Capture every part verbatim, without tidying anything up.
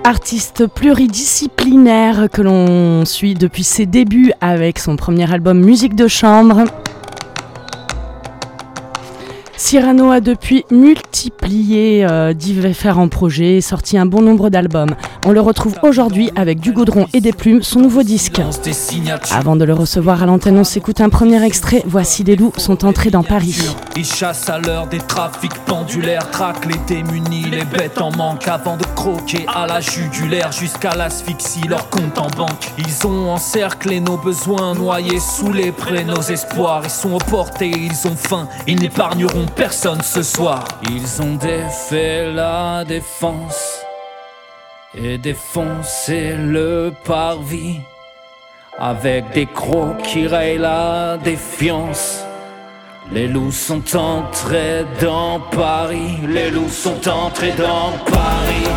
artiste pluridisciplinaire que l'on suit depuis ses débuts avec son premier album Musique de chambre. Cyrano a depuis multiplié euh, différents projets, sorti un bon nombre d'albums. On le retrouve aujourd'hui avec Du Goudron et des Plumes, son nouveau disque. Avant de le recevoir à l'antenne, on s'écoute un premier extrait. Voici Les loups sont entrés dans Paris. Ils chassent à l'heure des trafics pendulaires, traquent les démunis, les bêtes en manque, avant de croquer à la jugulaire jusqu'à l'asphyxie leur compte en banque. Ils ont encerclé nos besoins, noyés sous les prés nos espoirs. Ils sont aux portes et ils ont faim, ils n'épargneront personne ce soir. Ils ont défait la défense et défoncé le parvis avec des crocs qui rayent la défiance. Les loups sont entrés dans Paris, les loups sont entrés dans Paris.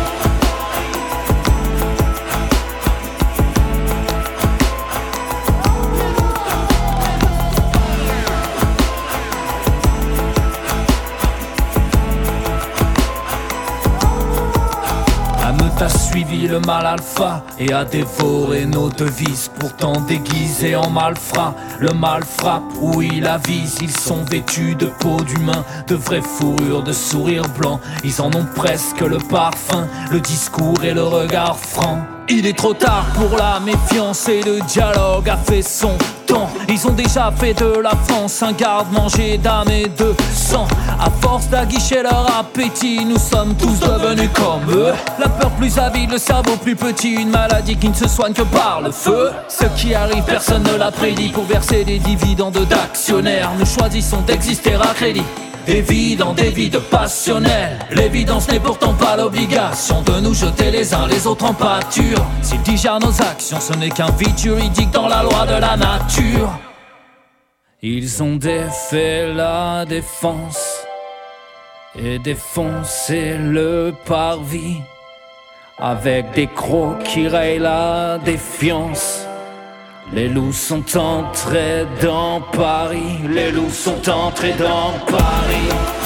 A suivi le mal alpha et a dévoré nos devises, pourtant déguisés en malfrats. Le mal frappe où il avise, ils sont vêtus de peau d'humain, de vraies fourrures, de sourires blancs. Ils en ont presque le parfum, le discours et le regard franc. Il est trop tard pour la méfiance et le dialogue a fait son temps. Ils ont déjà fait de la France un garde-manger d'âme et de sang. À force d'aguicher leur appétit, nous sommes tous devenus comme eux. La peur plus avide, le cerveau plus petit, une maladie qui ne se soigne que par le feu. Ce qui arrive, personne ne l'a prédit. Pour verser des dividendes d'actionnaires, nous choisissons d'exister à crédit. Des vies dans des vies de passionnels. L'évidence n'est pourtant pas l'obligation de nous jeter les uns les autres en pâture. S'ils digèrent nos actions, ce n'est qu'un vide juridique dans la loi de la nature. Ils ont défait la défense et défoncé le parvis avec des crocs qui rayent la défiance. Les loups sont entrés dans Paris, les loups sont entrés dans Paris.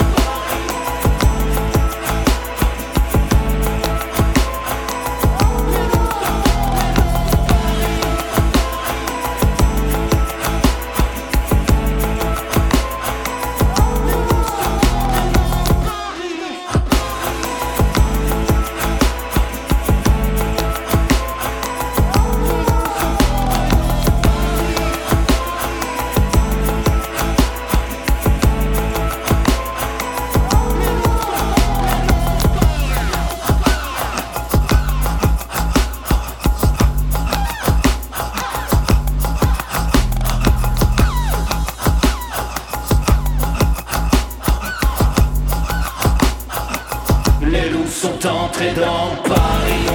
Les loups sont entrés dans Paris.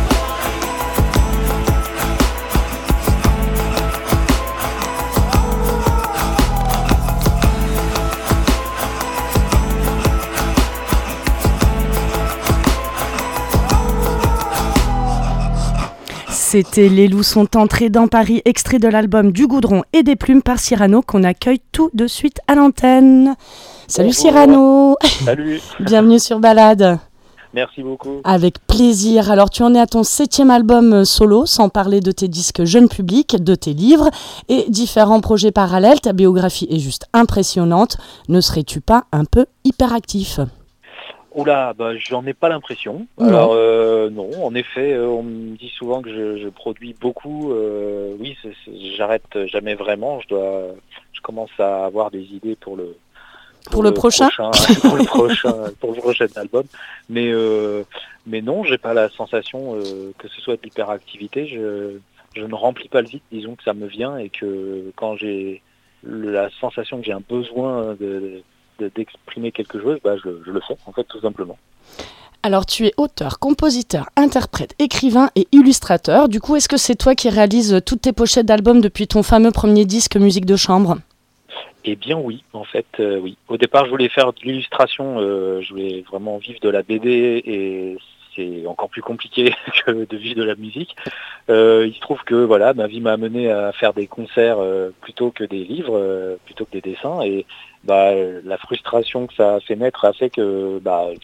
C'était Les loups sont entrés dans Paris, extrait de l'album Du Goudron et des Plumes par Cyrano qu'on accueille tout de suite à l'antenne. Salut Bonjour. Cyrano. Salut. Bienvenue sur Balade. Merci beaucoup. Avec plaisir. Alors tu en es à ton septième album solo, sans parler de tes disques jeunes publics, de tes livres et différents projets parallèles. Ta biographie est juste impressionnante. Ne serais-tu pas un peu hyperactif ? Oula, bah, j'en ai pas l'impression. Non. Alors euh, non, en effet, euh, on me dit souvent que je, je produis beaucoup. Euh, oui, c'est, c'est, j'arrête jamais vraiment. Je dois, je commence à avoir des idées pour le pour, pour le, le prochain, prochain pour le prochain, pour le prochain album. Mais euh, mais non, j'ai pas la sensation euh, que ce soit de l'hyperactivité. Je je ne remplis pas le vide. Disons que ça me vient et que quand j'ai la sensation que j'ai un besoin de De, d'exprimer quelque chose, bah je, je le fais en fait tout simplement. Alors tu es auteur, compositeur, interprète, écrivain et illustrateur. Du coup, est-ce que c'est toi qui réalises toutes tes pochettes d'albums depuis ton fameux premier disque Musique de chambre ? Eh bien oui, en fait euh, oui. Au départ je voulais faire de l'illustration, euh, je voulais vraiment vivre de la B D et c'est encore plus compliqué que de vivre de la musique. Euh, il se trouve que voilà, ma vie m'a amené à faire des concerts euh, plutôt que des livres, euh, plutôt que des dessins, et bah, la frustration que ça a fait naître a fait que bah, je me suis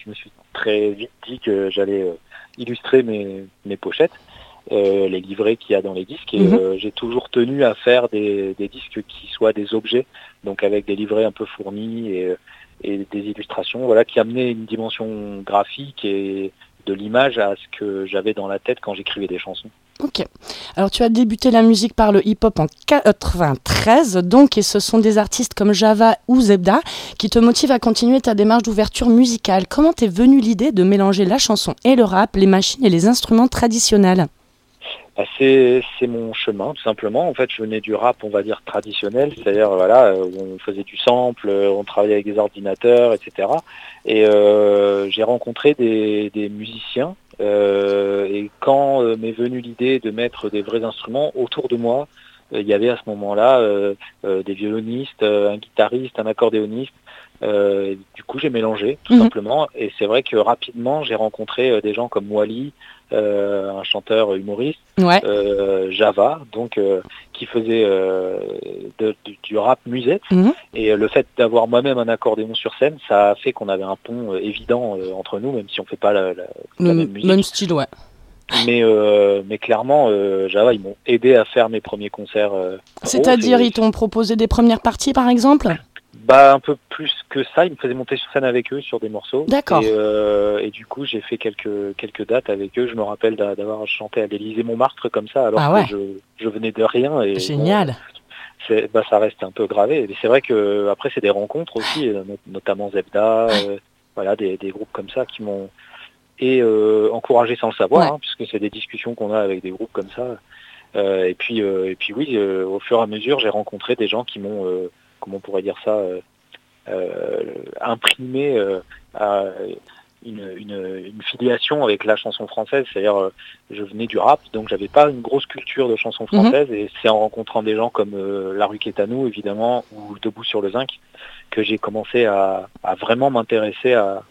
très vite dit que j'allais euh, illustrer mes, mes pochettes, euh, les livrets qu'il y a dans les disques. Et mmh. euh, j'ai toujours tenu à faire des, des disques qui soient des objets, donc avec des livrets un peu fournis et, et des illustrations, voilà, qui amenaient une dimension graphique et de l'image à ce que j'avais dans la tête quand j'écrivais des chansons. Ok. Alors tu as débuté la musique par le hip-hop en quatre-vingt-treize, donc, et ce sont des artistes comme Java ou Zebda qui te motivent à continuer ta démarche d'ouverture musicale. Comment t'es venue l'idée de mélanger la chanson et le rap, les machines et les instruments traditionnels ? Bah c'est, c'est mon chemin, tout simplement. En fait, je venais du rap, on va dire, traditionnel, c'est-à-dire, voilà, on faisait du sample, on travaillait avec des ordinateurs, et cetera. Et euh, j'ai rencontré des, des musiciens, euh, et quand euh, m'est venue l'idée de mettre des vrais instruments autour de moi, euh, il y avait à ce moment-là euh, euh, des violonistes, euh, un guitariste, un accordéoniste. Euh, du coup, j'ai mélangé, tout mmh. simplement. Et c'est vrai que rapidement, j'ai rencontré euh, des gens comme Wally, Euh, un chanteur humoriste, ouais. euh, Java, donc euh, qui faisait euh, de, de, du rap musette. Mmh. Et euh, le fait d'avoir moi-même un accordéon sur scène, ça a fait qu'on avait un pont euh, évident euh, entre nous, même si on fait pas la, la, le la même musique. Même style, ouais. Mais, euh, mais clairement, euh, Java, ils m'ont aidé à faire mes premiers concerts. Euh, C'est-à-dire, et... ils t'ont proposé des premières parties, par exemple ? Bah un peu plus que ça, ils me faisaient monter sur scène avec eux sur des morceaux. D'accord. Et, euh, et du coup, j'ai fait quelques quelques dates avec eux. Je me rappelle d'avoir chanté à l'Élysée-Montmartre comme ça, alors ah ouais. que je, je venais de rien. Et génial. Bon, c'est, bah ça reste un peu gravé. Et c'est vrai que après c'est des rencontres aussi, notamment Zebda, euh, voilà des, des groupes comme ça qui m'ont et euh, encouragé sans le savoir, ouais. hein, puisque c'est des discussions qu'on a avec des groupes comme ça. Euh, et puis euh, et puis oui, euh, au fur et à mesure, j'ai rencontré des gens qui m'ont euh, comment on pourrait dire ça, euh, euh, imprimé euh, à une, une, une filiation avec la chanson française, c'est-à-dire euh, je venais du rap, donc j'avais pas une grosse culture de chanson française, mmh. et c'est en rencontrant des gens comme euh, La Rue qui est à nous, évidemment, ou Debout sur le Zinc, que j'ai commencé à, à vraiment m'intéresser à,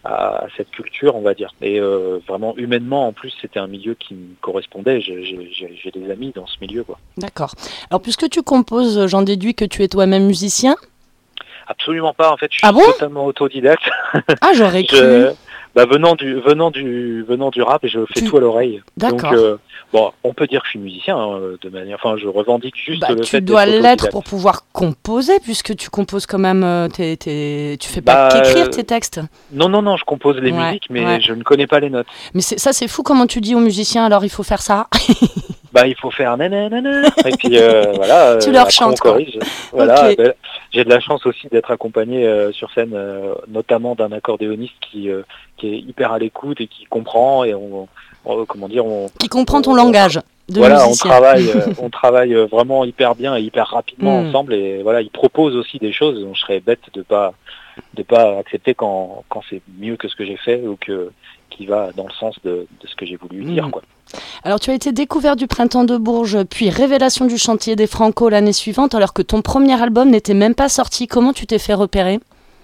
à cette culture, on va dire. Et euh, vraiment, humainement, en plus, c'était un milieu qui me correspondait. J'ai, j'ai, j'ai des amis dans ce milieu, quoi. D'accord. Alors, puisque tu composes, j'en déduis que tu es toi-même musicien ? Absolument pas. En fait, je suis ah bon totalement autodidacte. Ah, j'aurais cru. Je, bah, venant du venant du venant du rap, et je fais tu... tout à l'oreille. D'accord. Donc, euh, bon, on peut dire que je suis musicien hein, de manière. Enfin, je revendique juste bah, le tu fait. Tu dois l'être pour pouvoir composer, puisque tu composes quand même. Euh, t'es, t'es... Tu fais pas bah, qu'écrire tes textes. Non, non, non. Je compose les ouais, musiques, mais ouais. je ne connais pas les notes. Mais c'est, ça, c'est fou. Comment tu dis aux musiciens alors il faut faire ça. Bah, il faut faire nanana, et puis euh, voilà. Tu leur chantes, quoi. Voilà. Okay. Ben, j'ai de la chance aussi d'être accompagné euh, sur scène, euh, notamment d'un accordéoniste qui euh, qui est hyper à l'écoute et qui comprend et on, on comment dire, on. Qui comprend on, ton on, langage. De voilà, musicien. on travaille, euh, on travaille vraiment hyper bien et hyper rapidement mm. ensemble, et voilà, il propose aussi des choses. Donc je serais bête de pas de pas accepter quand quand c'est mieux que ce que j'ai fait ou que qui va dans le sens de, de ce que j'ai voulu mm. dire, quoi. Alors tu as été découvert du Printemps de Bourges, puis révélation du Chantier des Franco l'année suivante, alors que ton premier album n'était même pas sorti. Comment tu t'es fait repérer ?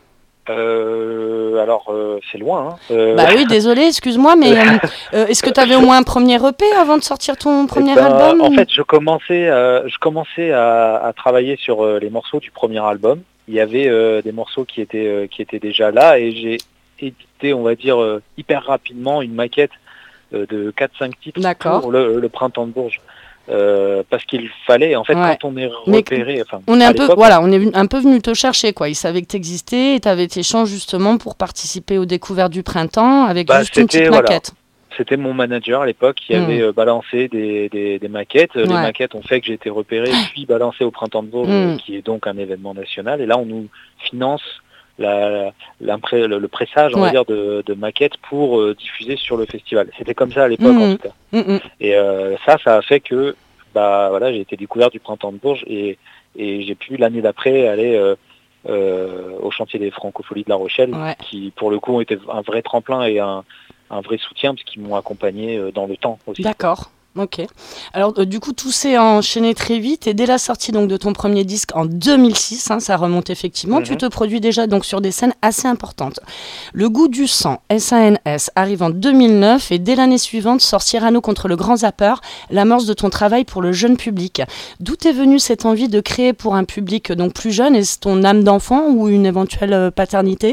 Euh, alors euh, c'est loin. Hein. Euh... Bah oui, désolé, excuse-moi, mais euh, est-ce que tu avais au moins un premier E P avant de sortir ton premier ben, album ? En fait, je commençais, euh, je commençais à, à travailler sur euh, les morceaux du premier album. Il y avait euh, des morceaux qui étaient euh, qui étaient déjà là, et j'ai édité, on va dire, euh, hyper rapidement une maquette euh, de quatre cinq titres D'accord. pour le, le Printemps de Bourges. Euh, parce qu'il fallait, en fait, ouais. quand on est repéré, enfin, on est un peu, voilà, on est un peu venu te chercher, quoi. Ils savaient que tu existais et tu avais été chance justement pour participer aux découvertes du printemps avec bah, juste une petite voilà. maquette. C'était mon manager à l'époque qui mmh. avait euh, balancé des, des, des maquettes. Ouais. Les maquettes ont fait que j'ai été repéré puis balancé au Printemps de Bourges, mmh. qui est donc un événement national. Et là, on nous finance la, la, le, le pressage, on ouais. va dire, de, de maquettes pour euh, diffuser sur le festival. C'était comme ça à l'époque, mmh. en tout cas. Mmh. Et euh, ça, ça a fait que bah voilà, j'ai été découvert du Printemps de Bourges et, et j'ai pu l'année d'après aller euh, euh, au Chantier des Francopholies de La Rochelle, ouais. qui pour le coup était un vrai tremplin et un, un vrai soutien parce qu'ils m'ont accompagné dans le temps aussi. D'accord. Ok. Alors euh, du coup tout s'est enchaîné très vite et dès la sortie donc de ton premier disque en deux mille six, hein, ça remonte effectivement, mm-hmm. tu te produis déjà donc sur des scènes assez importantes. Le Goût du sang, S A N S, arrive en deux mille neuf et dès l'année suivante sort Cyrano contre le grand zappeur, l'amorce de ton travail pour le jeune public. D'où est venue cette envie de créer pour un public donc plus jeune? Est-ce ton âme d'enfant ou une éventuelle paternité?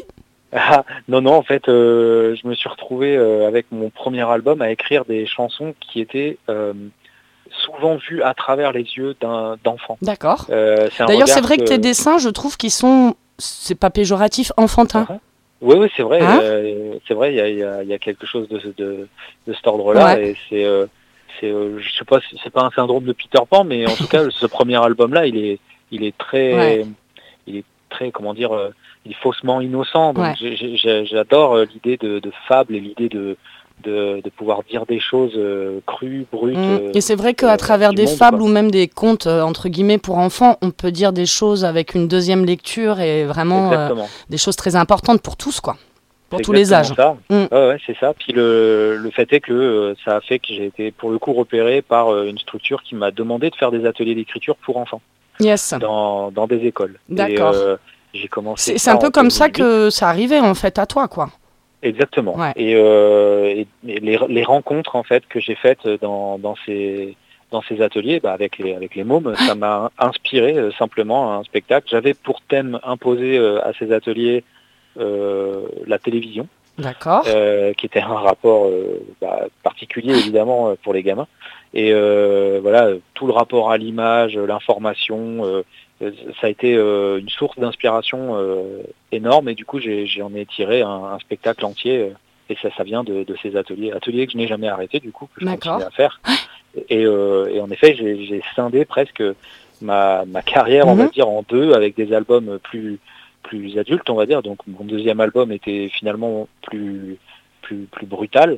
Ah, non, non, en fait, euh, je me suis retrouvé euh, avec mon premier album à écrire des chansons qui étaient euh, souvent vues à travers les yeux d'un d'enfant. D'accord. Euh, c'est un D'ailleurs, c'est regard vrai que tes que... dessins, je trouve qu'ils sont, c'est pas péjoratif, enfantins. Uh-huh. Oui, oui, c'est vrai. Hein euh, c'est vrai, il y a, il y a- il y a quelque chose de, de, de cet ordre-là. Ouais. Et c'est, euh, c'est, euh, je sais pas, c'est pas un syndrome de Peter Pan, mais en tout cas, ce premier album-là, il est, il est très, Ouais. il est très, comment dire, euh, il est faussement innocent. Donc Ouais. j'ai- j'ai- j'adore euh, l'idée de, de fable et l'idée de, de, de pouvoir dire des choses euh, crues, brutes. Mm. euh, Et c'est vrai qu'à euh, travers du des monde, fables quoi. ou même des contes, euh, entre guillemets, pour enfants, on peut dire des choses avec une deuxième lecture et vraiment euh, Exactement. des choses très importantes pour tous, quoi. Pour C'est tous les âges. exactement ça. Mm. Ouais, ouais, c'est ça. Puis le, le fait est que euh, ça a fait que j'ai été pour le coup repéré par euh, une structure qui m'a demandé de faire des ateliers d'écriture pour enfants Yes. dans, dans des écoles. D'accord. Et euh, j'ai commencé C'est c'est ça un peu en comme ça deux mille huit. que ça arrivait, en fait, à toi, quoi. Exactement. Ouais. Et, euh, et, et les, les rencontres en fait que j'ai faites dans, dans ces dans ces ateliers, bah, avec les avec les mômes, ça m'a inspiré euh, simplement un spectacle. J'avais pour thème imposé euh, à ces ateliers euh, la télévision. D'accord. Euh, qui était un rapport euh, bah, particulier évidemment euh, pour les gamins. Et euh, voilà, tout le rapport à l'image, l'information, euh, ça a été euh, une source d'inspiration euh, énorme. Et du coup, j'ai, j'en ai tiré un, un spectacle entier. Euh, et ça, ça vient de, de ces ateliers, ateliers que je n'ai jamais arrêtés du coup, que je D'accord. continue à faire. Et, euh, et en effet, j'ai, j'ai scindé presque ma, ma carrière, on va Mhm. dire, en deux, avec des albums plus plus adultes, on va dire. Donc mon deuxième album était finalement plus plus plus brutal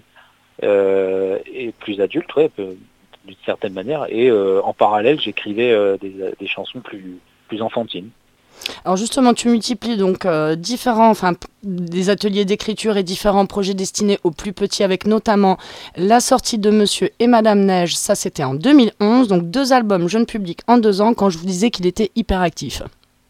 euh, et plus adulte, ouais, peu- d'une certaine manière. Et euh, en parallèle, j'écrivais euh, des, des chansons plus plus enfantines. Alors justement, tu multiplies donc euh, différents, enfin p- des ateliers d'écriture et différents projets destinés aux plus petits, avec notamment la sortie de Monsieur et Madame Neige. Ça, c'était en deux mille onze, donc deux albums jeune public en deux ans. Quand je vous disais qu'il était hyper actif.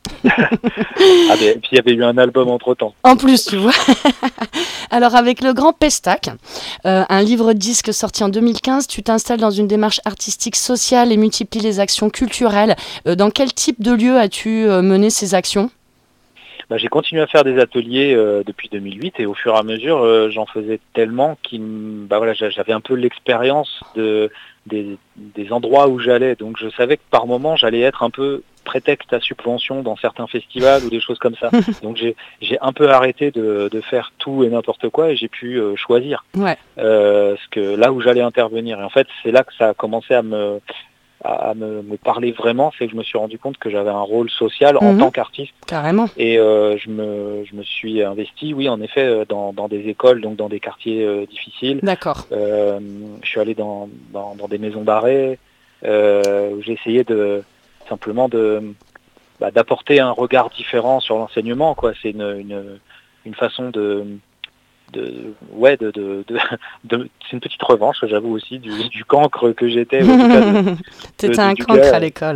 Ah ben, et puis il y avait eu un album entre temps. En plus, tu vois. Alors avec le Grand Pestac, euh, un livre-disque sorti en deux mille quinze, tu t'installes dans une démarche artistique sociale et multiplies les actions culturelles. Euh, dans quel type de lieu as-tu euh, mené ces actions ? Bah, j'ai continué à faire des ateliers euh, depuis deux mille huit et au fur et à mesure, euh, j'en faisais tellement qu'il, m- bah voilà, j'a- j'avais un peu l'expérience de des, des endroits où j'allais. Donc je savais que par moment, j'allais être un peu prétexte à subvention dans certains festivals ou des choses comme ça. Donc j'ai j'ai un peu arrêté de, de faire tout et n'importe quoi et j'ai pu euh, choisir Ouais. euh, ce que là où j'allais intervenir. Et en fait, c'est là que ça a commencé à me à, à me, me parler vraiment, c'est que je me suis rendu compte que j'avais un rôle social en Mhm. tant qu'artiste. Carrément. Et euh, je, me, je me suis investi, oui, en effet, euh, dans, dans des écoles, donc dans des quartiers euh, difficiles. D'accord. Euh, je suis allé dans, dans, dans des maisons d'arrêt, euh, où j'ai essayé de simplement de bah, d'apporter un regard différent sur l'enseignement, quoi. C'est une, une, une façon de de ouais de, de, de, de c'est une petite revanche, j'avoue aussi, du, du cancre que j'étais, en tout cas de, T'étais de- un du cancre gars, à l'école.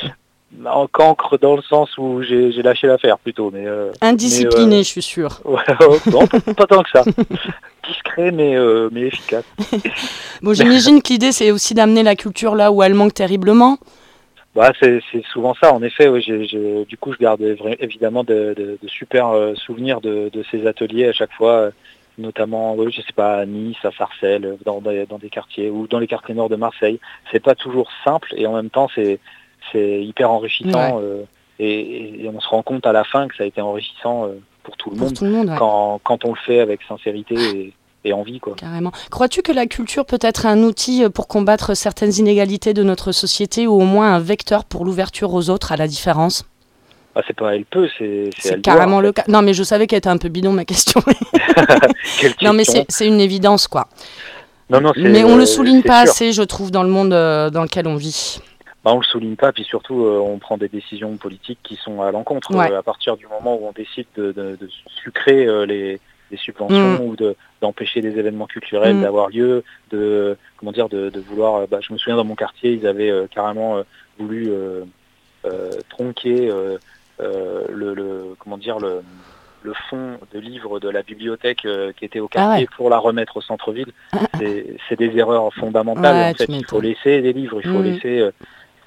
en cancre dans le sens où j'ai j'ai lâché l'affaire plutôt, mais euh, Indiscipliné, mais, euh, je suis sûre. ouais, non, pas, pas tant que ça. Discret mais euh, mais efficace. Bon, j'imagine que l'idée, c'est aussi d'amener la culture là où elle manque terriblement. Bah c'est c'est souvent ça. En effet, ouais, j'ai, j'ai- du coup je garde vra- évidemment de, de, de super euh, souvenirs de, de ces ateliers à chaque fois, euh, notamment ouais, je sais pas à Nice, à Sarcelles, euh, dans, des- dans des quartiers ou dans les quartiers nord de Marseille. C'est pas toujours simple et en même temps c'est c'est hyper enrichissant euh, et, et on se rend compte à la fin que ça a été enrichissant euh, pour tout le Pour monde tout le monde, ouais. quand quand on le fait avec sincérité et, et envie, quoi. Carrément. Crois-tu que la culture peut être un outil pour combattre certaines inégalités de notre société ou au moins un vecteur pour l'ouverture aux autres, à la différence ? Ah, c'est pas elle peut, c'est c'est C'est elle doit, carrément en le fait. cas. Non, mais je savais qu'elle était un peu bidon, ma question. Quelle Non, mais question. c'est c'est une évidence, quoi. Non, non, c'est, Mais on euh, le souligne c'est pas sûr. assez, je trouve, dans le monde euh, dans lequel on vit. Bah, on le souligne pas, puis surtout euh, on prend des décisions politiques qui sont à l'encontre. Ouais. Euh, à partir du moment où on décide de, de, de sucrer euh, les, les subventions Mm. ou de d'empêcher des événements culturels Mm. d'avoir lieu, de comment dire, de, de vouloir. euh, Bah, je me souviens dans mon quartier, ils avaient euh, carrément euh, voulu euh, euh, tronquer euh, euh, le, le comment dire le le fond de livres de la bibliothèque euh, qui était au quartier Ah ouais. pour la remettre au centre-ville. C'est, c'est des erreurs fondamentales. Ouais, en fait, tu il faut m'étonnes. laisser des livres, il faut Mm. laisser euh, il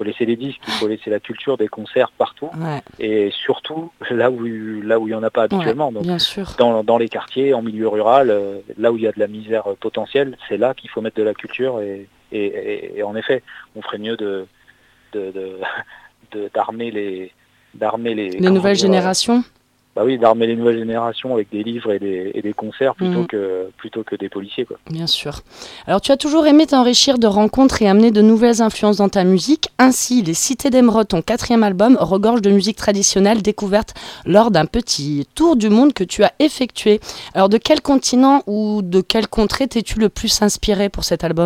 faut laisser les disques, il faut laisser la culture des concerts partout, ouais. et surtout là où là où il y en a pas habituellement. Ouais, Donc, bien sûr. Dans, dans les quartiers, en milieu rural, euh, là où il y a de la misère potentielle, c'est là qu'il faut mettre de la culture. Et, et, et, et en effet, on ferait mieux de, de, de, de d'armer les d'armer les, les nouvelles dire, générations. Bah oui, d'armer les nouvelles générations avec des livres et des, et des concerts plutôt, mmh. que, plutôt que des policiers, quoi. Bien sûr. Alors, tu as toujours aimé t'enrichir de rencontres et amener de nouvelles influences dans ta musique. Ainsi, Les Cités d'Émeraude, ton quatrième album, regorge de musique traditionnelle découverte lors d'un petit tour du monde que tu as effectué. Alors, de quel continent ou de quelle contrée t'es-tu le plus inspiré pour cet album ?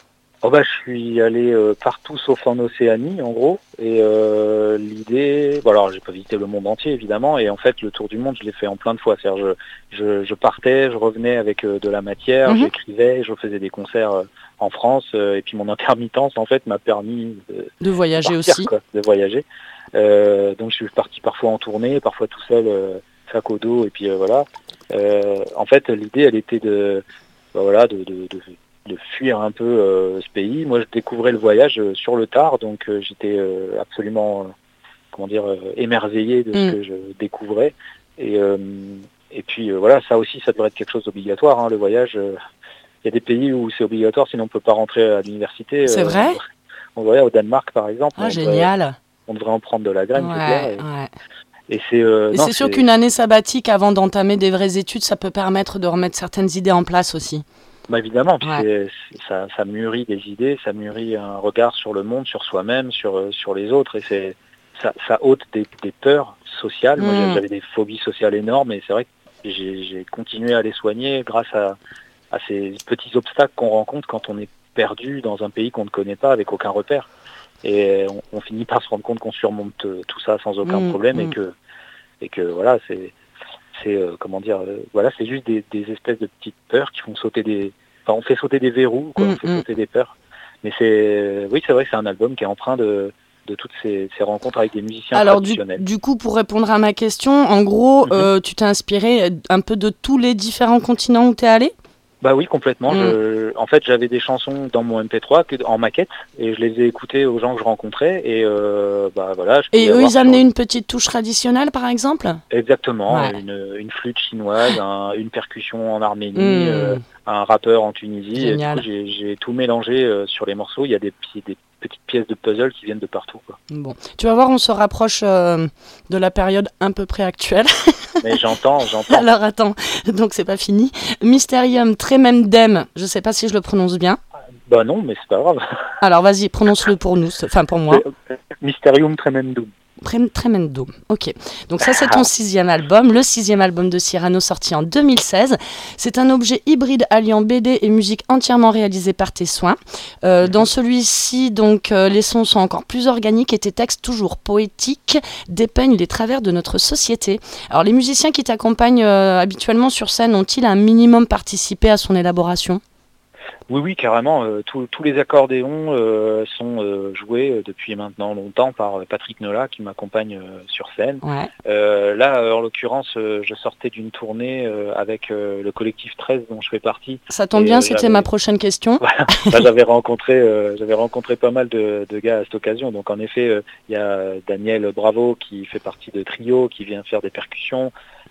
Oh bah, je suis allé euh, partout sauf en Océanie, en gros. Et euh, l'idée... Bon, alors, j'ai pas visité le monde entier, évidemment. Et en fait, le tour du monde, je l'ai fait en plein de fois. C'est-à-dire, je, je, je partais, je revenais avec euh, de la matière, mmh. j'écrivais, je faisais des concerts euh, en France. Euh, et puis, mon intermittence, en fait, m'a permis de, de voyager de partir, aussi. Quoi, de voyager. Euh, donc, je suis parti parfois en tournée, parfois tout seul, euh, sac au dos. Et puis, euh, voilà. Euh, en fait, l'idée, elle était de... Bah, voilà, de... de, de de fuir un peu euh, ce pays. Moi, je découvrais le voyage euh, sur le tard, donc euh, j'étais euh, absolument, euh, comment dire, euh, émerveillé de ce mm. que je découvrais. Et, euh, et puis, euh, voilà, ça aussi, ça devrait être quelque chose d'obligatoire, hein, le voyage. Il euh, y a des pays où c'est obligatoire, sinon on ne peut pas rentrer à l'université. C'est euh, vrai on, on voit au Danemark, par exemple. Ah, on génial devrait, on devrait en prendre de la graine, ouais, c'est clair. Et, ouais. et c'est, euh, et non, c'est sûr c'est... qu'une année sabbatique avant d'entamer des vraies études, ça peut permettre de remettre certaines idées en place aussi. Bah évidemment, puis ouais. c'est, c'est, ça, ça mûrit des idées, ça mûrit un regard sur le monde, sur soi-même, sur, sur les autres, et c'est, ça, ça ôte des, des peurs sociales. Mmh. Moi, j'avais des phobies sociales énormes, et c'est vrai que j'ai, j'ai continué à les soigner grâce à, à ces petits obstacles qu'on rencontre quand on est perdu dans un pays qu'on ne connaît pas, avec aucun repère. Et on, on finit par se rendre compte qu'on surmonte tout ça sans aucun mmh. problème, mmh. et que, et que voilà, c'est... c'est euh, comment dire euh, voilà c'est juste des, des espèces de petites peurs qui font sauter des enfin on fait sauter des verrous quoi, mmh, on fait mmh. sauter des peurs, mais c'est oui c'est vrai que c'est un album qui est empreint de de toutes ces, ces rencontres avec des musiciens alors traditionnels. Du, du coup, pour répondre à ma question, en gros, mmh. euh, tu t'es inspiré un peu de tous les différents continents où tu es allé ? Bah oui, complètement. Mmh. Je, en fait, j'avais des chansons dans mon M P trois en maquette et je les ai écoutées aux gens que je rencontrais et euh, bah voilà. Je et eux, ils amenaient sur... une petite touche traditionnelle, par exemple ? Exactement, ouais. une, une flûte chinoise, un, une percussion en Arménie, mmh. euh, un rappeur en Tunisie. Génial. Et du coup, j'ai, j'ai tout mélangé euh, sur les morceaux. Il y a des, des petites pièces de puzzle qui viennent de partout, quoi. Bon, tu vas voir, on se rapproche euh, de la période à peu près actuelle. Mais j'entends, j'entends. Alors attends, donc c'est pas fini. Mysterium Tremendum, je sais pas si je le prononce bien. Bah non, mais c'est pas grave. Alors vas-y, prononce-le pour nous, enfin pour moi. Mysterium Tremendum. Tremendum, ok. Donc ça c'est ton sixième album, le sixième album de Cyrano sorti en deux mille seize. C'est un objet hybride alliant B D et musique entièrement réalisé par tes soins. Euh, mm-hmm. Dans celui-ci, donc euh, les sons sont encore plus organiques et tes textes toujours poétiques dépeignent les travers de notre société. Alors les musiciens qui t'accompagnent euh, habituellement sur scène ont-ils un minimum participé à son élaboration ? Oui, oui, carrément. Euh, tous, tous les accordéons euh, sont euh, joués euh, depuis maintenant longtemps par Patrick Nola qui m'accompagne euh, sur scène. Ouais. Euh, là, euh, en l'occurrence, euh, je sortais d'une tournée euh, avec euh, le collectif treize dont je fais partie. Ça tombe bien, euh, c'était ma prochaine question. Voilà. Là, j'avais rencontré, euh, j'avais rencontré pas mal de, de gars à cette occasion. Donc en effet, il euh, y a Daniel Bravo qui fait partie de Trio, qui vient faire des percussions.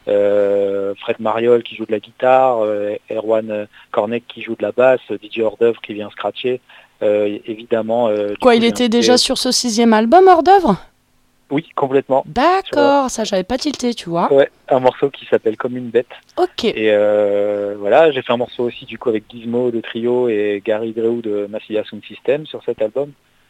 Euh, Fred Mariol qui joue de la guitare, euh, Erwan Cornec qui joue de la basse, Didier Hors-d'œuvre qui vient scratcher, euh, évidemment. Euh, Quoi, il était déjà et... sur ce sixième album, Hors-d'œuvre ? Oui, complètement. D'accord, ça j'avais pas tilté, tu vois. Ouais, un morceau qui s'appelle Comme une bête. Ok. Et euh, voilà, j'ai fait un morceau aussi du coup avec Gizmo de Trio et Gary Drew de Massilia Sound System sur cet album.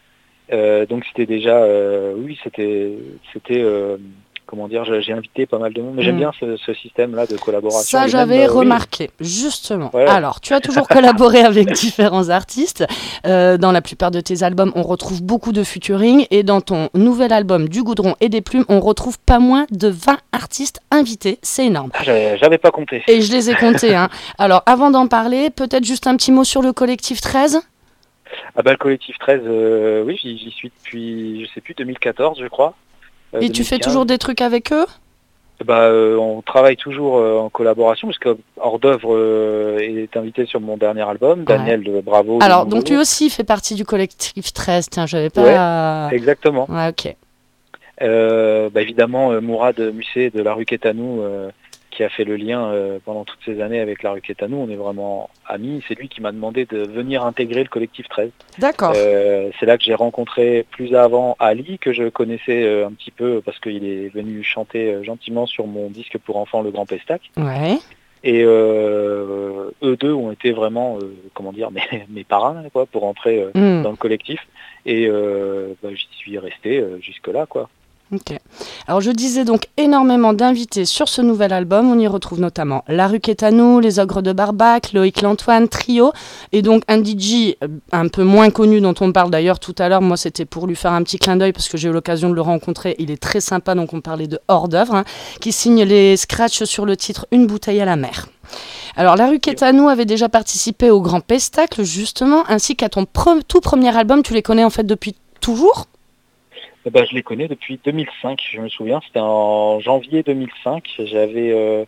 Euh, donc c'était déjà, euh, oui, c'était, c'était. Euh, Comment dire, j'ai invité pas mal de monde, mais j'aime mmh. bien ce, ce système-là de collaboration. Ça, j'avais même, euh, remarqué, oui. justement. Ouais. Alors, tu as toujours collaboré avec différents artistes. Euh, dans la plupart de tes albums, on retrouve beaucoup de featuring. Et dans ton nouvel album, Du Goudron et des Plumes, on retrouve pas moins de vingt artistes invités. C'est énorme. Ah, j'avais, j'avais pas compté. Et je les ai comptés. Hein. Alors, avant d'en parler, peut-être juste un petit mot sur le collectif treize. Ah bah, le collectif treize, euh, oui, j'y suis depuis, je sais plus, deux mille quatorze, je crois. Et tu fais toujours des trucs avec eux ? Bah, euh, on travaille toujours euh, en collaboration, parce que Hors d'œuvre euh, est invité sur mon dernier album, Daniel de Bravo. Alors, donc lui aussi fait partie du collectif treize, tiens, j'avais pas... Ouais, exactement. Ouais, ok. Euh, bah, évidemment, euh, Mourad Musset de La Rue Quétanou, euh, qui a fait le lien euh, pendant toutes ces années avec La Rue Quétanou, on est vraiment amis. C'est lui qui m'a demandé de venir intégrer le collectif treize. D'accord. Euh, c'est là que j'ai rencontré plus avant Ali, que je connaissais euh, un petit peu parce qu'il est venu chanter euh, gentiment sur mon disque pour enfants Le Grand Pestac. Ouais. Et euh, eux deux ont été vraiment, euh, comment dire, mes, mes parrains quoi, pour entrer euh, mmh. dans le collectif. Et euh, bah, j'y suis resté euh, jusque-là, quoi. Ok. Alors je disais donc énormément d'invités sur ce nouvel album. On y retrouve notamment La Rue Quétanou, Les Ogres de Barbac, Loïc Lantoine, Trio, et donc un D J un peu moins connu dont on parle d'ailleurs tout à l'heure. Moi c'était pour lui faire un petit clin d'œil parce que j'ai eu l'occasion de le rencontrer. Il est très sympa, donc on parlait de Hors d'œuvre, hein, qui signe les scratchs sur le titre Une bouteille à la mer. Alors La Rue Quétanou avait déjà participé au Grand Pestacle justement, ainsi qu'à ton pre- tout premier album. Tu les connais en fait depuis toujours ? Bah, je les connais depuis deux mille cinq, je me souviens, c'était en janvier deux mille cinq. J'avais, euh,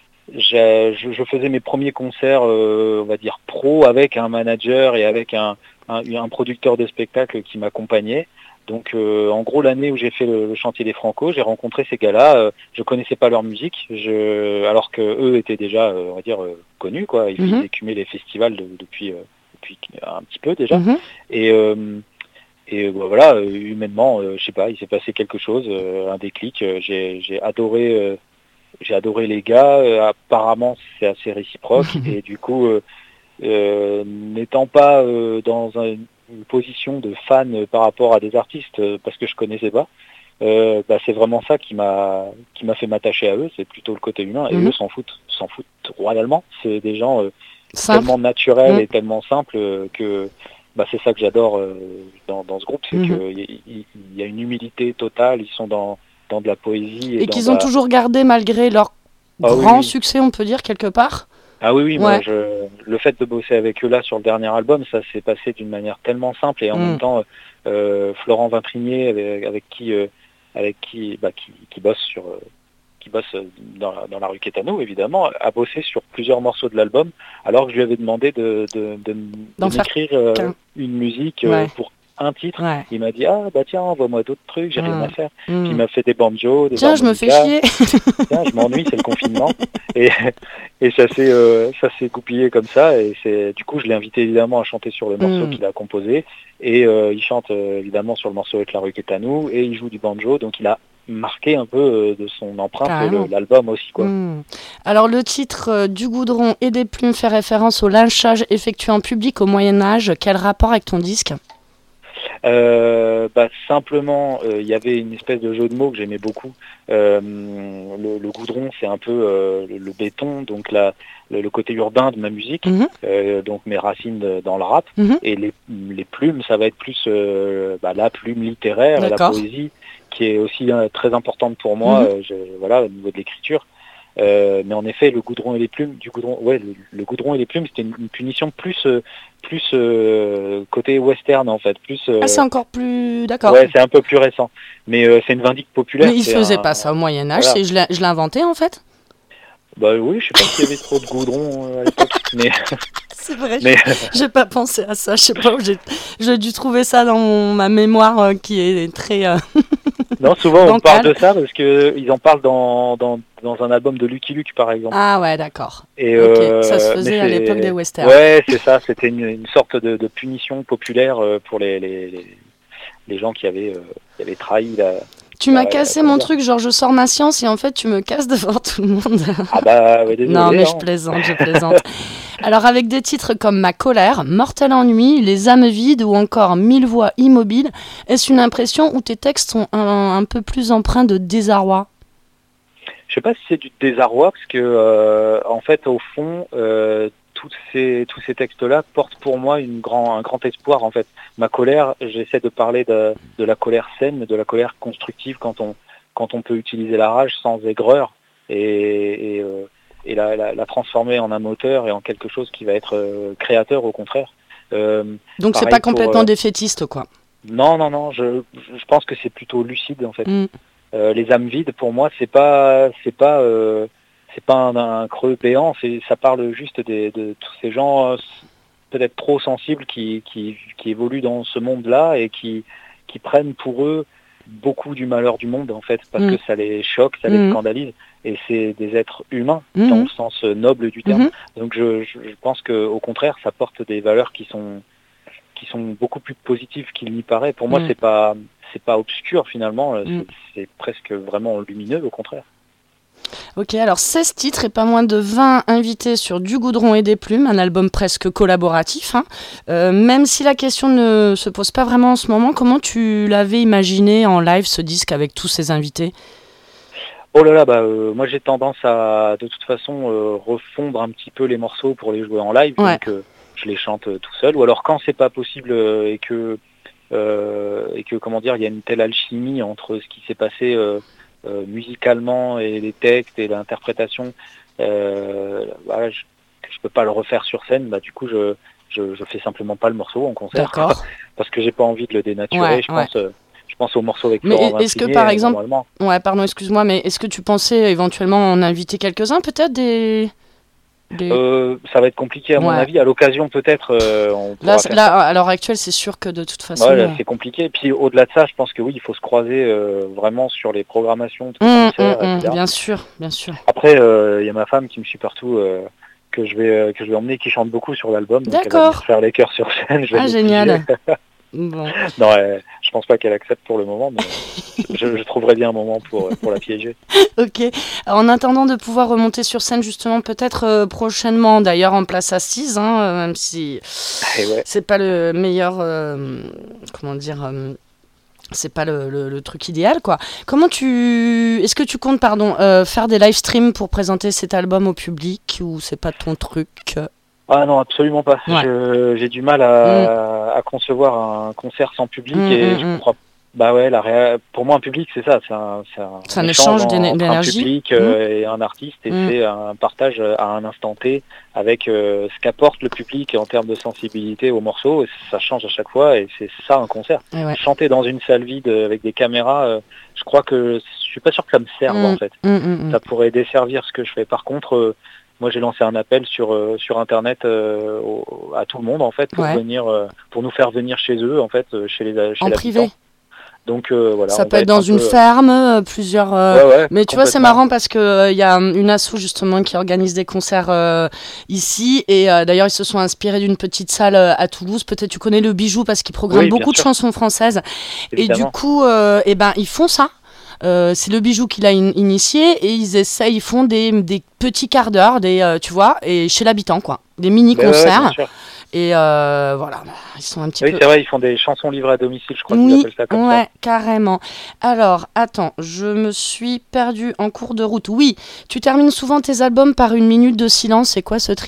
je, je faisais mes premiers concerts, euh, on va dire pro, avec un manager et avec un, un, un producteur de spectacle qui m'accompagnait. Donc euh, en gros l'année où j'ai fait le, le chantier des Franco, j'ai rencontré ces gars-là. Euh, je connaissais pas leur musique, je, alors que eux étaient déjà, euh, on va dire, euh, connus quoi. Ils, mm-hmm. ils écumaient les festivals de, depuis, euh, depuis un petit peu déjà. Mm-hmm. Et euh, Et euh, voilà, euh, humainement, euh, je sais pas, il s'est passé quelque chose, euh, un déclic. Euh, j'ai, j'ai adoré, euh, j'ai adoré les gars. Euh, apparemment, c'est assez réciproque. Et du coup, euh, euh, n'étant pas euh, dans un, une position de fan euh, par rapport à des artistes euh, parce que je connaissais pas, euh, bah, c'est vraiment ça qui m'a, qui m'a fait m'attacher à eux. C'est plutôt le côté humain. Et mm-hmm. eux s'en foutent, s'en foutent royalement. C'est des gens euh, tellement naturels mm. et tellement simples euh, que. Bah, c'est ça que j'adore euh, dans, dans ce groupe, c'est mmh. qu'il y, y a une humilité totale, ils sont dans, dans de la poésie. Et, et qu'ils ont la... toujours gardé malgré leur ah, grand oui, oui. succès, on peut dire, quelque part. Ah oui, oui, ouais. moi, je, le fait de bosser avec eux là sur le dernier album, ça s'est passé d'une manière tellement simple et en mmh. même temps, euh, Florent Vintrinier, avec, avec qui, euh, avec qui, bah, qui, qui bosse sur... Euh, qui bosse dans la, dans la rue Quétanou, évidemment, a bossé sur plusieurs morceaux de l'album, alors que je lui avais demandé de, de, de, de m'écrire euh, une musique euh, ouais. pour un titre. Ouais. Il m'a dit, ah bah tiens, envoie-moi d'autres trucs, j'ai mmh. rien à faire. Mmh. Puis il m'a fait des banjos, des Tiens, je me fais chier. Tiens, je m'ennuie, c'est le confinement. Et, et ça s'est euh, ça s'est goupillé comme ça. Et c'est du coup, je l'ai invité évidemment à chanter sur le morceau mmh. qu'il a composé. Et euh, il chante euh, évidemment sur le morceau avec la rue Quétanou. Et il joue du banjo, donc il a marqué un peu euh, de son empreinte le, l'album aussi quoi. Mmh. Alors le titre euh, du goudron et des plumes fait référence au lynchage effectué en public au Moyen-Âge. Quel rapport avec ton disque ? Euh, bah, simplement, il euh, y avait une espèce de jeu de mots que j'aimais beaucoup. Euh, le, le goudron, c'est un peu euh, le, le béton, donc la, le, le côté urbain de ma musique, mmh. euh, donc mes racines de, dans le rap. Mmh. Et les, les plumes, ça va être plus euh, bah, la plume littéraire, D'accord. la poésie, qui est aussi euh, très importante pour moi, mmh. euh, je, voilà, au niveau de l'écriture. Euh, mais en effet, le goudron et les plumes, du goudron, ouais, le, le goudron et les plumes, c'était une, une punition plus, euh, plus euh, côté western en fait, plus. Euh, ah, c'est encore plus, d'accord. Ouais, c'est un peu plus récent, mais euh, c'est une vindicte populaire. Mais ils faisaient un... pas ça au Moyen Âge, voilà. c'est, je, l'ai, je l'ai inventé en fait. Bah oui, je sais pas s'il y avait trop de goudron euh, à l'époque, mais. C'est vrai, mais... j'ai pas pensé à ça, je sais pas où j'ai, j'ai dû trouver ça dans mon, ma mémoire euh, qui est très. Euh... Non, souvent on parle de ça parce que ils en parlent dans, dans, dans un album de Lucky Luke par exemple. Ah ouais, d'accord. Et okay. euh, ça se faisait à l'époque des westerns. Ouais, c'est ça, c'était une, une sorte de, de punition populaire pour les, les, les, les gens qui avaient, euh, qui avaient trahi la... Tu m'as cassé mon truc, genre je sors ma science et en fait tu me casses devant tout le monde. Ah bah ouais, désolé. Non mais hein. je plaisante, je plaisante. Alors avec des titres comme Ma colère, Mortel ennui, Les âmes vides ou encore Mille voix immobiles, est-ce une impression où tes textes sont un, un peu plus empreints de désarroi ? Je sais pas si c'est du désarroi parce que euh, en fait au fond euh, tous ces tous ces textes-là portent pour moi une grand un grand espoir en fait. Ma colère, j'essaie de parler de, de la colère saine, de la colère constructive quand on quand on peut utiliser la rage sans aigreur et, et euh, et la, la, la transformer en un moteur et en quelque chose qui va être euh, créateur au contraire. Euh, Donc c'est pas complètement pour, euh, défaitiste quoi. Non, non, non, je, je pense que c'est plutôt lucide en fait. Mm. Euh, les âmes vides, pour moi, c'est pas, c'est pas, euh, c'est pas un, un creux béant. C'est, ça parle juste des, de tous ces gens euh, peut-être trop sensibles qui, qui, qui évoluent dans ce monde-là et qui, qui prennent pour eux beaucoup du malheur du monde en fait, parce mmh. que ça les choque, ça mmh. les scandalise. Et c'est des êtres humains mmh. dans le sens noble du terme. Mmh. Donc je, je, je pense qu'au contraire, ça porte des valeurs qui sont qui sont beaucoup plus positives qu'il n'y paraît. Pour moi, mmh. c'est pas c'est pas obscur finalement, mmh. c'est, c'est presque vraiment lumineux au contraire. Ok, alors seize titres et pas moins de vingt invités sur Du Goudron et des Plumes, un album presque collaboratif. Hein. Euh, même si la question ne se pose pas vraiment en ce moment, comment tu l'avais imaginé en live ce disque avec tous ces invités ? Oh là là, bah euh, moi j'ai tendance à de toute façon euh, refondre un petit peu les morceaux pour les jouer en live, ouais. donc euh, je les chante euh, tout seul. Ou alors quand c'est pas possible euh, et que euh, et que comment dire, il y a une telle alchimie entre ce qui s'est passé euh, euh, musicalement et les textes et l'interprétation, euh, bah, je, je peux pas le refaire sur scène. Bah du coup je je, je fais simplement pas le morceau en concert. D'accord. Parce que j'ai pas envie de le dénaturer. Ouais, je ouais. pense. Euh, Je pense aux morceaux avec mais Florent est-ce que par exemple, ouais, pardon, excuse-moi, mais est-ce que tu pensais éventuellement en inviter quelques-uns, peut-être des, des... Euh, ça va être compliqué à mon ouais. avis. À l'occasion, peut-être. Euh, on là, là à l'heure actuelle, c'est sûr que de toute façon. Ouais, là, c'est compliqué. Et puis au-delà de ça, je pense que oui, il faut se croiser euh, vraiment sur les programmations de mmh, concerts, mmh, et cetera. Bien sûr, bien sûr. Après, il euh, y a ma femme qui me suit partout. Euh, que je vais euh, que je vais emmener, qui chante beaucoup sur l'album. Donc D'accord. Elle va faire les chœurs sur scène. Je vais ah génial. Bon. Non, euh, je pense pas qu'elle accepte pour le moment, mais je, je trouverai bien un moment pour, pour la piéger. Ok. Alors, en attendant de pouvoir remonter sur scène, justement, peut-être euh, prochainement, d'ailleurs en place assise, hein, euh, même si ouais. c'est pas le meilleur, euh, comment dire, euh, c'est pas le, le, le truc idéal, quoi. Comment tu, est-ce que tu comptes, pardon, euh, faire des live streams pour présenter cet album au public ou c'est pas ton truc ? Ah non, absolument pas. Ouais. Je, j'ai du mal à, mmh. à concevoir un concert sans public mmh, et mmh, je comprends. Bah ouais, la réa... pour moi un public c'est ça, c'est un, c'est un, c'est un échange entre d'énergie. un public euh, mmh. et un artiste et mmh. c'est un partage à un instant T avec euh, ce qu'apporte le public en termes de sensibilité au morceau et ça change à chaque fois et c'est ça un concert. Ouais. Chanter dans une salle vide avec des caméras, euh, je crois que je suis pas sûr que ça me serve mmh. en fait. Mmh, mmh. Ça pourrait desservir ce que je fais. Par contre. Euh, Moi, j'ai lancé un appel sur euh, sur internet euh, au, à tout le monde en fait pour ouais. venir euh, pour nous faire venir chez eux en fait chez les chez en privé. Donc euh, voilà. Ça peut être dans une peu... ferme, euh, plusieurs. Euh... Ouais, ouais, mais tu vois, c'est marrant parce que il euh, y a une asso justement qui organise des concerts euh, ici et euh, d'ailleurs ils se sont inspirés d'une petite salle euh, à Toulouse. Peut-être tu connais le Bijou parce qu'ils programment oui, beaucoup de sûr. chansons françaises. Évidemment. Et du coup, euh, et ben ils font ça. Euh, c'est le Bijou qui l'a in- initié et ils essayent, ils font des, des petits quarts d'heure, des, euh, tu vois, et chez l'habitant quoi, des mini concerts. Ouais, et euh, voilà, ils sont un petit oui, peu. Oui, c'est vrai, ils font des chansons livrées à domicile, je crois oui, qu'ils appellent ça comme ouais, ça. carrément. Alors, attends, je me suis perdue en cours de route. Oui, tu termines souvent tes albums par une minute de silence. C'est quoi ce trip ?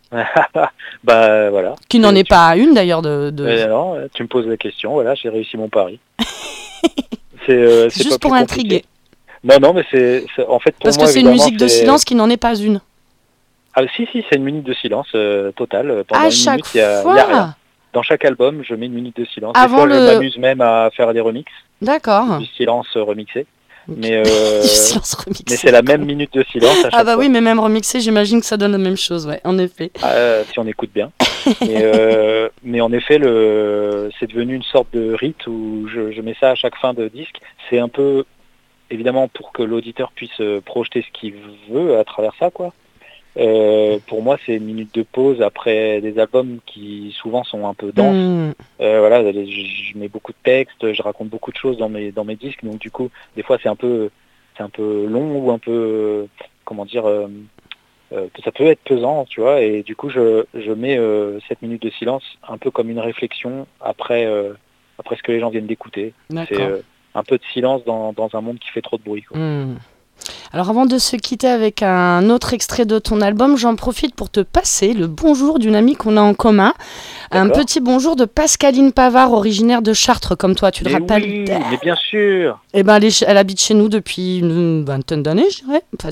Bah voilà. Qui n'en tu... est pas une d'ailleurs de. de... Mais non, tu me poses la question. Voilà, j'ai réussi mon pari. C'est, euh, c'est, c'est juste pas pour intriguer. Non, non, mais c'est, c'est en fait pour parce moi, que c'est une musique c'est... de silence qui n'en est pas une. Ah si, si, c'est une minute de silence euh, totale. Pendant à une chaque minute, il y a, fois. Y a rien. Dans chaque album, je mets une minute de silence. Avant Des fois, le... je m'amuse même à faire des remixes. D'accord. Du silence remixé. Okay. Mais, euh... du silence remixé. mais c'est la même minute de silence à chaque Ah bah fois. oui, mais même remixé, j'imagine que ça donne la même chose, ouais, en effet. Ah, si on écoute bien. mais, euh, mais en effet, le... c'est devenu une sorte de rite où je, je mets ça à chaque fin de disque. C'est un peu, évidemment, pour que l'auditeur puisse projeter ce qu'il veut à travers ça, quoi. Euh, pour moi, c'est une minute de pause après des albums qui souvent sont un peu denses. Mmh. Euh, voilà, je, je mets beaucoup de textes, je raconte beaucoup de choses dans mes dans mes disques, donc du coup, des fois, c'est un peu c'est un peu long ou un peu comment dire, euh, euh, ça peut être pesant, tu vois. Et du coup, je je mets euh, cette minute de silence un peu comme une réflexion après euh, après ce que les gens viennent d'écouter. D'accord. C'est euh, un peu de silence dans dans un monde qui fait trop de bruit, quoi. Mmh. Alors avant de se quitter avec un autre extrait de ton album, j'en profite pour te passer le bonjour d'une amie qu'on a en commun. D'accord. Un petit bonjour de Pascaline Pavard, originaire de Chartres, comme toi, tu te mais rappelles. Oui, mais bien sûr. Eh ben, elle, est, elle habite chez nous depuis une vingtaine d'années, je dirais, facile.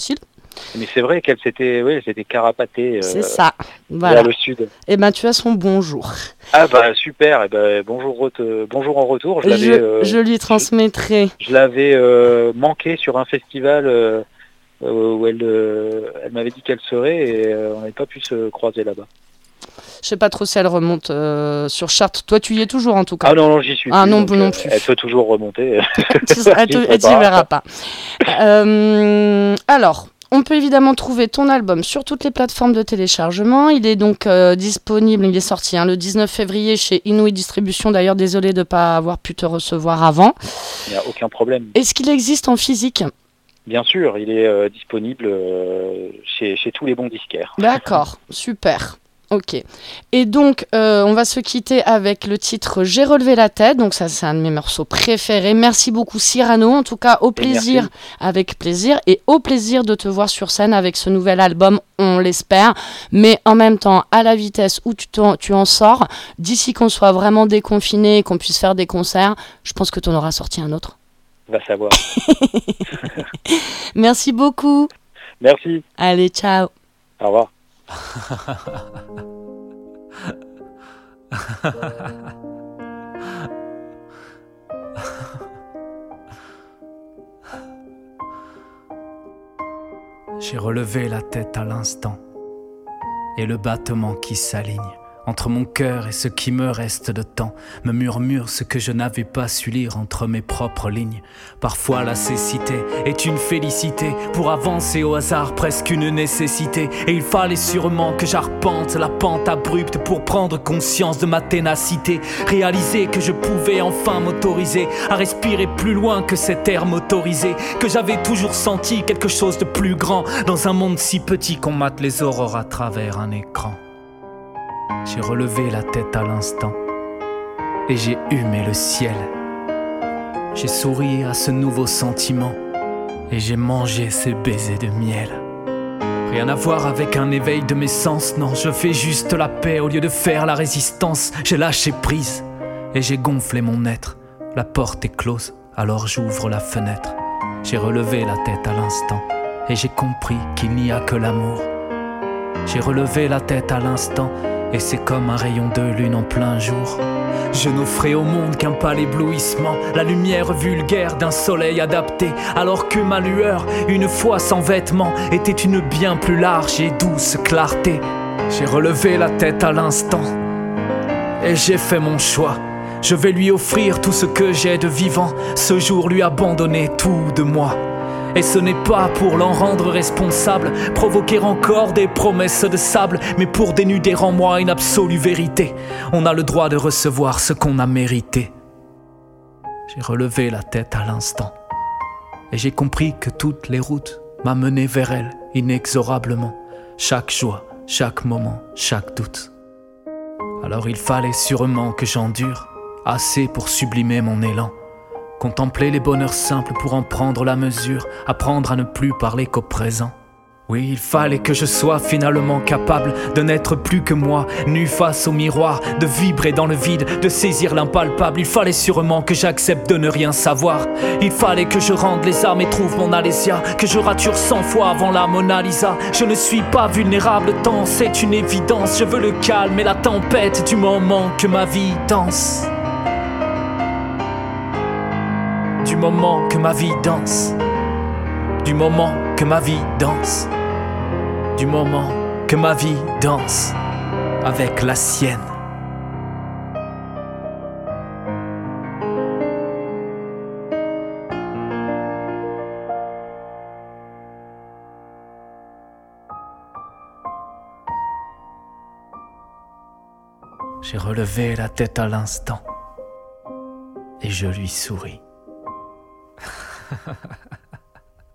Mais c'est vrai qu'elle s'était, oui, elle s'était carapatée euh, C'est ça, voilà. vers le sud. Et ben tu as son bonjour. Ah bah super, et ben bonjour, re- bonjour en retour. Je, Je, l'avais, euh, je lui transmettrai. je, je l'avais euh, manqué sur un festival euh, où elle, euh, elle m'avait dit qu'elle serait et euh, on n'avait pas pu se croiser là-bas. Je sais pas trop si elle remonte euh, sur Chartres. Toi, tu y es toujours en tout cas. Ah non, non, j'y suis Ah plus. non, donc, non euh, plus. Elle peut toujours remonter. Tu seras- elle te- elle t'y verra pas. Euh, alors, on peut évidemment trouver ton album sur toutes les plateformes de téléchargement. Il est donc euh, disponible, il est sorti hein, le dix-neuf février chez Inouï Distribution. D'ailleurs, désolé de ne pas avoir pu te recevoir avant. Il n'y a aucun problème. Est-ce qu'il existe en physique ? Bien sûr, il est euh, disponible euh, chez, chez tous les bons disquaires. D'accord, super. Ok. Et donc, euh, on va se quitter avec le titre J'ai relevé la tête. Donc, ça, c'est un de mes morceaux préférés. Merci beaucoup, Cyrano. En tout cas, au plaisir, avec plaisir. Et au plaisir de te voir sur scène avec ce nouvel album, on l'espère. Mais en même temps, à la vitesse où tu, tu en sors, d'ici qu'on soit vraiment déconfiné et qu'on puisse faire des concerts, je pense que tu en auras sorti un autre. Va savoir. Merci beaucoup. Merci. Allez, ciao. Au revoir. J'ai relevé la tête à l'instant et le battement qui s'aligne entre mon cœur et ce qui me reste de temps me murmure ce que je n'avais pas su lire entre mes propres lignes. Parfois la cécité est une félicité, pour avancer au hasard presque une nécessité. Et il fallait sûrement que j'arpente la pente abrupte pour prendre conscience de ma ténacité. Réaliser que je pouvais enfin m'autoriser à respirer plus loin que cet air motorisé, que j'avais toujours senti quelque chose de plus grand dans un monde si petit qu'on mate les aurores à travers un écran. J'ai relevé la tête à l'instant et j'ai humé le ciel. J'ai souri à ce nouveau sentiment et j'ai mangé ces baisers de miel. Rien à voir avec un éveil de mes sens, non, je fais juste la paix au lieu de faire la résistance. J'ai lâché prise et j'ai gonflé mon être. La porte est close, alors j'ouvre la fenêtre. J'ai relevé la tête à l'instant et j'ai compris qu'il n'y a que l'amour. J'ai relevé la tête à l'instant et c'est comme un rayon de lune en plein jour. Je n'offrais au monde qu'un pâle éblouissement, la lumière vulgaire d'un soleil adapté, alors que ma lueur, une fois sans vêtements, était une bien plus large et douce clarté. J'ai relevé la tête à l'instant et j'ai fait mon choix. Je vais lui offrir tout ce que j'ai de vivant, ce jour lui abandonner tout de moi. Et ce n'est pas pour l'en rendre responsable, provoquer encore des promesses de sable, mais pour dénuder en moi une absolue vérité. On a le droit de recevoir ce qu'on a mérité. J'ai relevé la tête à l'instant et j'ai compris que toutes les routes m'amenaient vers elle inexorablement. Chaque joie, chaque moment, chaque doute. Alors il fallait sûrement que j'endure assez pour sublimer mon élan. Contempler les bonheurs simples pour en prendre la mesure, apprendre à ne plus parler qu'au présent. Oui, il fallait que je sois finalement capable de n'être plus que moi, nu face au miroir, de vibrer dans le vide, de saisir l'impalpable. Il fallait sûrement que j'accepte de ne rien savoir. Il fallait que je rende les armes et trouve mon Alésia, que je rature cent fois avant la Mona Lisa. Je ne suis pas vulnérable tant c'est une évidence. Je veux le calme et la tempête du moment que ma vie danse. Du moment que ma vie danse, du moment que ma vie danse, du moment que ma vie danse avec la sienne. J'ai relevé la tête à l'instant et je lui souris. Ha ha ha.